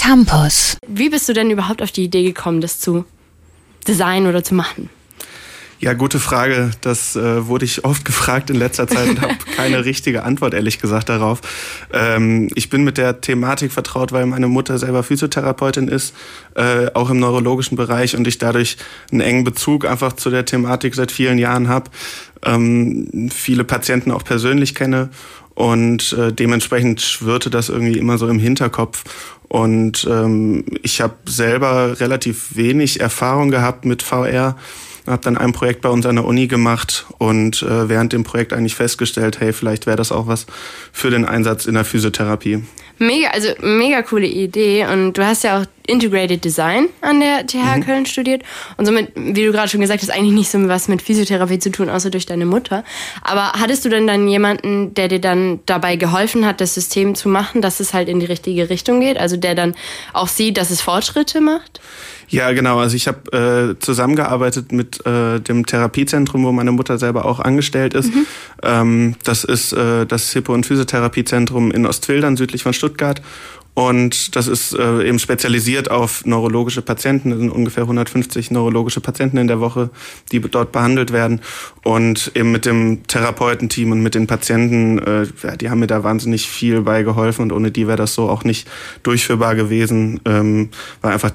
Campus. Wie bist du denn überhaupt auf die Idee gekommen, das zu designen oder zu machen? Ja, gute Frage. Das wurde ich oft gefragt in letzter Zeit und habe keine richtige Antwort, ehrlich gesagt, darauf. Ich bin mit der Thematik vertraut, weil meine Mutter selber Physiotherapeutin ist, auch im neurologischen Bereich, und ich dadurch einen engen Bezug einfach zu der Thematik seit vielen Jahren habe. Viele Patienten auch persönlich kenne und dementsprechend schwirrte das irgendwie immer so im Hinterkopf. Und ich habe selber relativ wenig Erfahrung gehabt mit VR. Habe dann ein Projekt bei uns an der Uni gemacht und während dem Projekt eigentlich festgestellt, hey, vielleicht wäre das auch was für den Einsatz in der Physiotherapie. Mega coole Idee. Und du hast ja auch Integrated Design an der TH Köln studiert. Und somit, wie du gerade schon gesagt hast, eigentlich nicht so was mit Physiotherapie zu tun, außer durch deine Mutter. Aber hattest du denn dann jemanden, der dir dann dabei geholfen hat, das System zu machen, dass es halt in die richtige Richtung geht? Also der dann auch sieht, dass es Fortschritte macht? Ja, genau. Also ich habe zusammengearbeitet mit dem Therapiezentrum, wo meine Mutter selber auch angestellt ist. Das ist das Hippo- und Physiotherapiezentrum in Ostfildern, südlich von Stuttgart. Und das ist eben spezialisiert auf neurologische Patienten. Es sind ungefähr 150 neurologische Patienten in der Woche, die dort behandelt werden. Und eben mit dem Therapeutenteam und mit den Patienten, die haben mir da wahnsinnig viel bei geholfen. Und ohne die wäre das so auch nicht durchführbar gewesen, weil einfach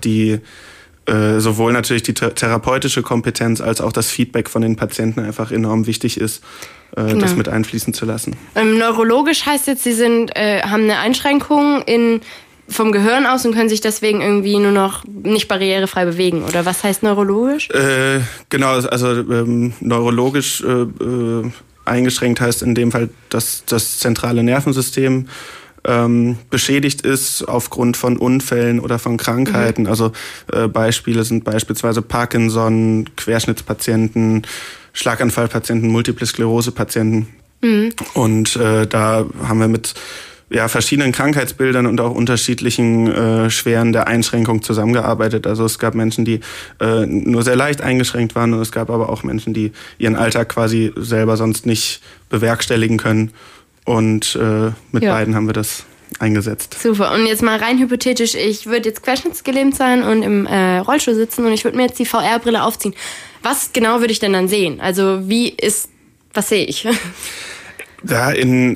sowohl natürlich die therapeutische Kompetenz als auch das Feedback von den Patienten einfach enorm wichtig ist, das mit einfließen zu lassen. Neurologisch heißt jetzt, sie haben eine Einschränkung vom Gehirn aus und können sich deswegen irgendwie nur noch nicht barrierefrei bewegen. Oder was heißt neurologisch? Genau, also neurologisch eingeschränkt heißt in dem Fall, dass das zentrale Nervensystem beschädigt ist aufgrund von Unfällen oder von Krankheiten. Also Beispiele sind beispielsweise Parkinson, Querschnittspatienten, Schlaganfallpatienten, Multiple Sklerose-Patienten. Und da haben wir mit verschiedenen Krankheitsbildern und auch unterschiedlichen Schweren der Einschränkung zusammengearbeitet. Also es gab Menschen, die nur sehr leicht eingeschränkt waren, und es gab aber auch Menschen, die ihren Alltag quasi selber sonst nicht bewerkstelligen können. Und mit beiden haben wir das eingesetzt. Super. Und jetzt mal rein hypothetisch, ich würde jetzt querschnittsgelähmt sein und im Rollstuhl sitzen und ich würde mir jetzt die VR-Brille aufziehen. Was genau würde ich denn dann sehen? Also was sehe ich? Ja,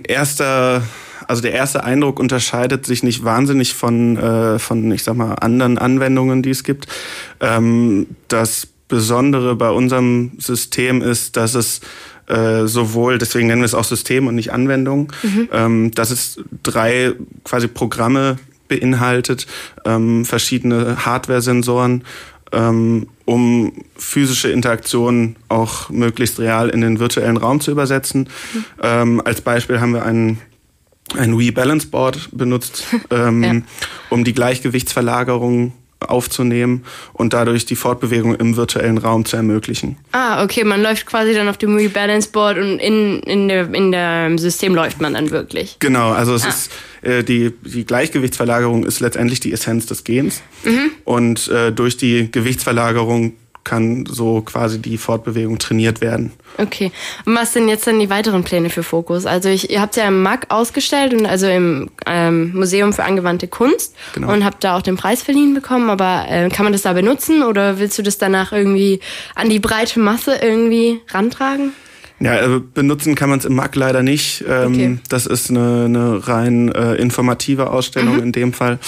der erste Eindruck unterscheidet sich nicht wahnsinnig von ich sag mal, anderen Anwendungen, die es gibt. Das Besondere bei unserem System ist, dass es sowohl, deswegen nennen wir es auch System und nicht Anwendung, dass es 3 quasi Programme beinhaltet, verschiedene Hardware-Sensoren, um physische Interaktionen auch möglichst real in den virtuellen Raum zu übersetzen. Als Beispiel haben wir ein Wii Balance Board benutzt, um die Gleichgewichtsverlagerung aufzunehmen und dadurch die Fortbewegung im virtuellen Raum zu ermöglichen. Okay, man läuft quasi dann auf dem Wii Balance Board und in dem System läuft man dann wirklich. Genau, also es ist die Gleichgewichtsverlagerung ist letztendlich die Essenz des Gehens. Und durch die Gewichtsverlagerung kann so quasi die Fortbewegung trainiert werden. Okay. Und was sind jetzt dann die weiteren Pläne für Focus? Also ihr habt ja im MAG ausgestellt, und also im Museum für angewandte Kunst. Genau. Und habt da auch den Preis verliehen bekommen. Aber kann man das da benutzen oder willst du das danach irgendwie an die breite Masse irgendwie rantragen? Ja, benutzen kann man es im MAG leider nicht. Okay. Das ist eine rein informative Ausstellung in dem Fall.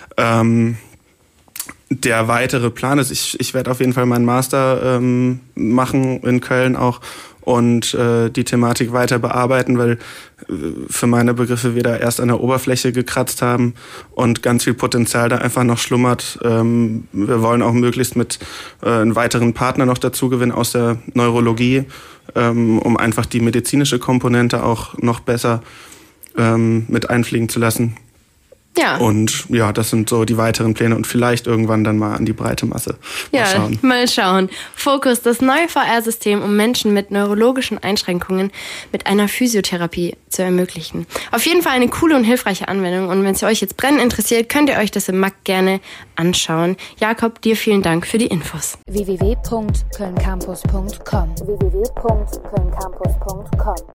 Der weitere Plan ist, ich werde auf jeden Fall meinen Master machen in Köln auch und die Thematik weiter bearbeiten, weil für meine Begriffe wir da erst an der Oberfläche gekratzt haben und ganz viel Potenzial da einfach noch schlummert. Wir wollen auch möglichst mit einen weiteren Partner noch dazu gewinnen aus der Neurologie, um einfach die medizinische Komponente auch noch besser mit einfliegen zu lassen. Ja. Und ja, das sind so die weiteren Pläne und vielleicht irgendwann dann mal an die breite Masse. Mal schauen. Focus, das neue VR-System, um Menschen mit neurologischen Einschränkungen mit einer Physiotherapie zu ermöglichen. Auf jeden Fall eine coole und hilfreiche Anwendung, und wenn es euch jetzt brennend interessiert, könnt ihr euch das im MAG gerne anschauen. Jakob, dir vielen Dank für die Infos. www.kölncampus.com